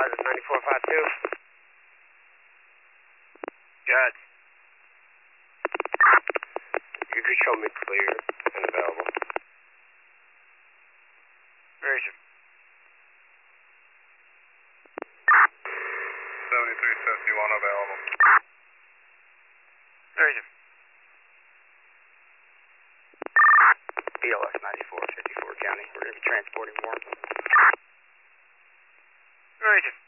9452. Good. You could show me clear and available. Roger. 7351 available. Roger. BLS 9454 County. We're going to be transporting more. Roger.